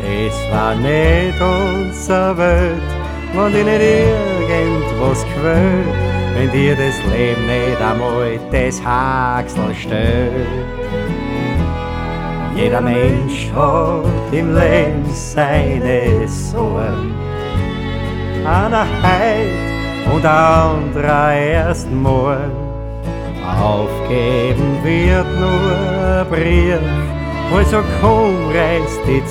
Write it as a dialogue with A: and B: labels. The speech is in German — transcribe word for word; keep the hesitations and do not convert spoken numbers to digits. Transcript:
A: Es war nicht unser Welt, wenn dir nicht irgendwas quält, wenn dir das Leben nicht einmal das Haxel stellt. Jeder Mensch hat im Leben seine Sorgen, einer heut und der andere erst morgen. Aufgeben wird nur ein Brief, also komm, reiß die